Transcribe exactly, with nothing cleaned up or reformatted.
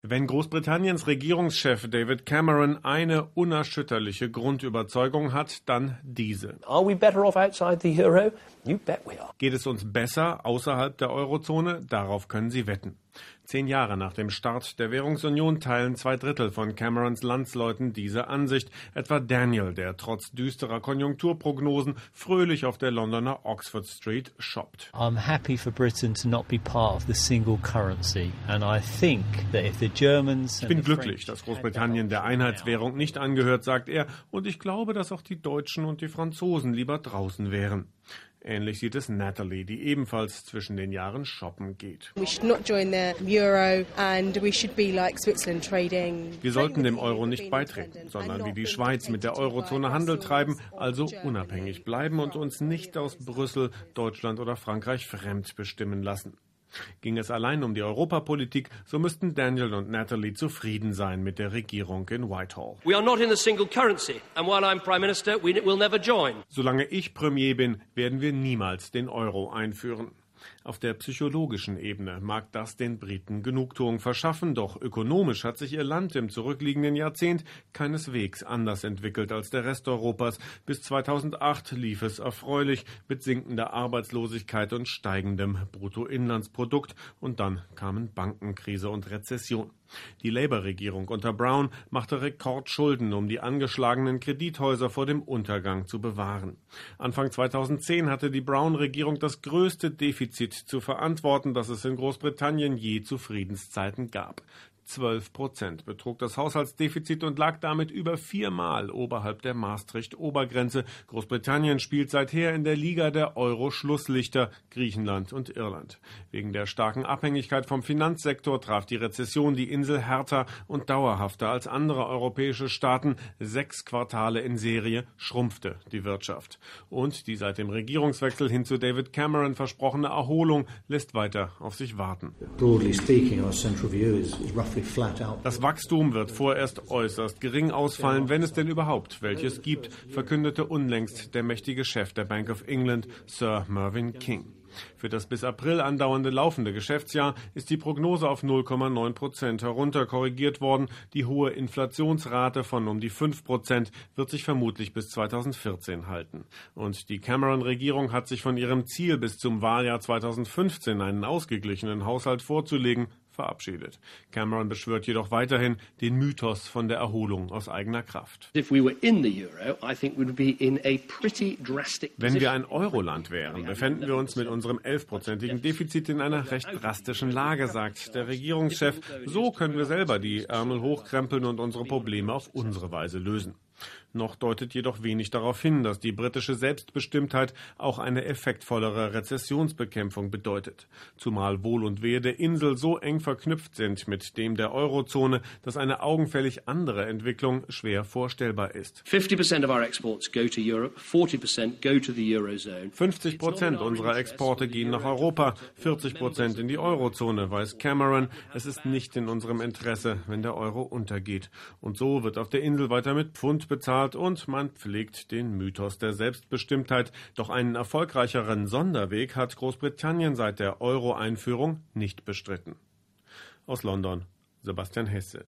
Wenn Großbritanniens Regierungschef David Cameron eine unerschütterliche Grundüberzeugung hat, dann diese. Are we better off outside the euro? You bet we are. Geht es uns besser außerhalb der Eurozone? Darauf können Sie wetten. Zehn Jahre nach dem Start der Währungsunion teilen zwei Drittel von Camerons Landsleuten diese Ansicht. Etwa Daniel, der trotz düsterer Konjunkturprognosen fröhlich auf der Londoner Oxford Street shoppt. I'm happy for Britain to not be part of the single currency, and I think that if the Germans Ich bin glücklich, dass Großbritannien der Einheitswährung nicht angehört, sagt er, und ich glaube, dass auch die Deutschen und die Franzosen lieber draußen wären. Ähnlich sieht es Natalie, die ebenfalls zwischen den Jahren shoppen geht. We should not join the euro and we should be like Switzerland trading. Wir sollten dem Euro nicht beitreten, sondern wie die Schweiz mit der Eurozone Handel treiben, also unabhängig bleiben und uns nicht aus Brüssel, Deutschland oder Frankreich fremd bestimmen lassen. Ging es allein um die Europapolitik, so müssten Daniel und Natalie zufrieden sein mit der Regierung in Whitehall. We are not in the single currency, and while I'm Prime Minister, we will never join. Solange ich Premier bin, werden wir niemals den Euro einführen. Auf der psychologischen Ebene mag das den Briten Genugtuung verschaffen, doch ökonomisch hat sich ihr Land im zurückliegenden Jahrzehnt keineswegs anders entwickelt als der Rest Europas. Bis zweitausendacht lief es erfreulich mit sinkender Arbeitslosigkeit und steigendem Bruttoinlandsprodukt, und dann kamen Bankenkrise und Rezession. Die Labour-Regierung unter Brown machte Rekordschulden, um die angeschlagenen Kredithäuser vor dem Untergang zu bewahren. Anfang zweitausendzehn hatte die Brown-Regierung das größte Defizit zu verantworten, das es in Großbritannien je zu Friedenszeiten gab. Zwölf Prozent betrug das Haushaltsdefizit und lag damit über viermal oberhalb der Maastricht-Obergrenze. Großbritannien spielt seither in der Liga der Euro-Schlusslichter, Griechenland und Irland. Wegen der starken Abhängigkeit vom Finanzsektor traf die Rezession die Insel härter und dauerhafter als andere europäische Staaten. Sechs Quartale in Serie schrumpfte die Wirtschaft. Und die seit dem Regierungswechsel hin zu David Cameron versprochene Erholung lässt weiter auf sich warten. Broadly speaking, our central view is, is roughly Das Wachstum wird vorerst äußerst gering ausfallen, wenn es denn überhaupt welches gibt, verkündete unlängst der mächtige Chef der Bank of England, Sir Mervyn King. Für das bis April andauernde laufende Geschäftsjahr ist die Prognose auf null Komma neun Prozent herunterkorrigiert worden. Die hohe Inflationsrate von um die fünf Prozent wird sich vermutlich bis zweitausendvierzehn halten. Und die Cameron-Regierung hat sich von ihrem Ziel, bis zum Wahljahr zweitausendfünfzehn einen ausgeglichenen Haushalt vorzulegen, verabschiedet. Cameron beschwört jedoch weiterhin den Mythos von der Erholung aus eigener Kraft. If we were in the euro, I think we'd be in a pretty drastic Wenn wir ein Euroland wären, befänden wir uns mit unserem elfprozentigen Defizit in einer recht drastischen Lage, sagt der Regierungschef. So können wir selber die Ärmel hochkrempeln und unsere Probleme auf unsere Weise lösen. Noch deutet jedoch wenig darauf hin, dass die britische Selbstbestimmtheit auch eine effektvollere Rezessionsbekämpfung bedeutet. Zumal Wohl und Wehe der Insel so eng verknüpft sind mit dem der Eurozone, dass eine augenfällig andere Entwicklung schwer vorstellbar ist. fifty percent of our exports go to Europe, forty percent go to the Eurozone. fünfzig Prozent unserer Exporte gehen nach Europa, vierzig Prozent in die Eurozone, weiß Cameron. Es ist nicht in unserem Interesse, wenn der Euro untergeht. Und so wird auf der Insel weiter mit Pfund bezahlt und man pflegt den Mythos der Selbstbestimmtheit. Doch einen erfolgreicheren Sonderweg hat Großbritannien seit der Euro-Einführung nicht bestritten. Aus London, Sebastian Hesse.